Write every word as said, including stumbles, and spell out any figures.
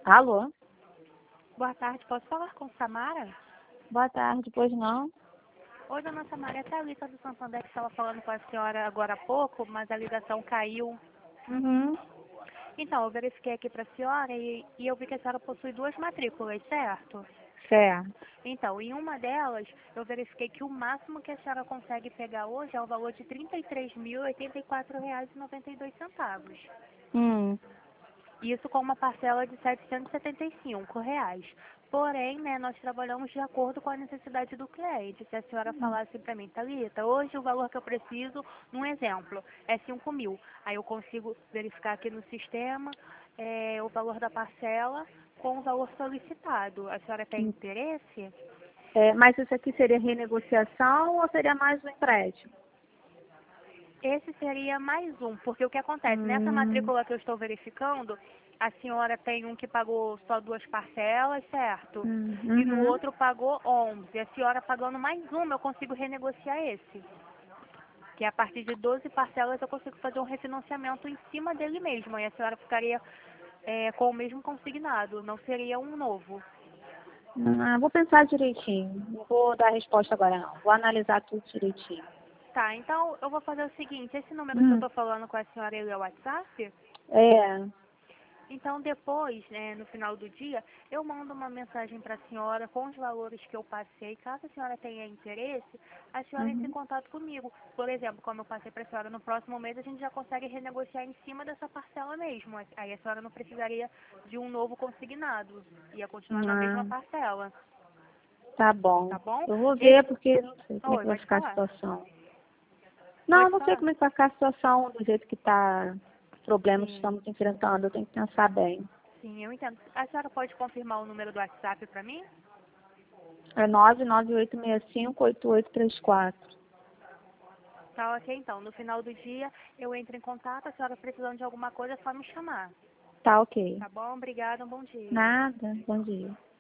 Alô? Boa tarde, posso falar com Samara? Boa tarde, pois não? Oi, dona Samara, é a Thalita do Santander que estava falando com a senhora agora há pouco, mas a ligação caiu. Uhum. Então, eu verifiquei aqui para a senhora e, e eu vi que a senhora possui duas matrículas, certo? Certo. Então, em uma delas, eu verifiquei que o máximo que a senhora consegue pegar hoje é o valor de trinta e três mil e oitenta e quatro reais e noventa e dois centavos. Hum. Isso com uma parcela de setecentos e setenta e cinco reais. Porém, né, nós trabalhamos de acordo com a necessidade do cliente. Se a senhora falasse para mim, Thalita, hoje o valor que eu preciso, num exemplo, é cinco mil. Aí eu consigo verificar aqui no sistema é, o valor da parcela com o valor solicitado. A senhora tem interesse? É, mas isso aqui seria renegociação ou seria mais um empréstimo? Esse seria mais um, porque o que acontece, nessa Hum. matrícula que eu estou verificando, a senhora tem um que pagou só duas parcelas, certo? Hum. E no Uhum. outro pagou onze. A senhora pagando mais uma, eu consigo renegociar esse. Que a partir de doze parcelas eu consigo fazer um refinanciamento em cima dele mesmo. E a senhora ficaria é, com o mesmo consignado, não seria um novo. Ah, vou pensar direitinho. Não vou dar resposta agora não. Vou analisar tudo direitinho. Tá, então eu vou fazer o seguinte, esse número que eu Hum. estou falando com a senhora, ele é o WhatsApp? É. Então, depois, né, no final do dia, eu mando uma mensagem para a senhora com os valores que eu passei. Caso a senhora tenha interesse, a senhora entre em Uhum. contato comigo. Por exemplo, como eu passei para a senhora, no próximo mês a gente já consegue renegociar em cima dessa parcela mesmo. Aí a senhora não precisaria de um novo consignado. Ia continuar na mesma Ah, parcela, tá bom. tá bom? Eu vou ver Esse... porque não sei como é Oi, que vai pode ficar a falar. situação. Não, Pode não sei falar. como é que vai ficar a situação do jeito que está, os problemas que Sim, estamos enfrentando. Eu tenho que pensar bem. sim, eu entendo. A senhora pode confirmar o número do WhatsApp para mim? É nove nove oito seis cinco oito oito três quatro. Tá ok, então. No final do dia, eu entro em contato. A senhora precisando de alguma coisa, é só me chamar. Tá ok. Tá bom? Obrigada, um bom dia. Nada. Bom dia.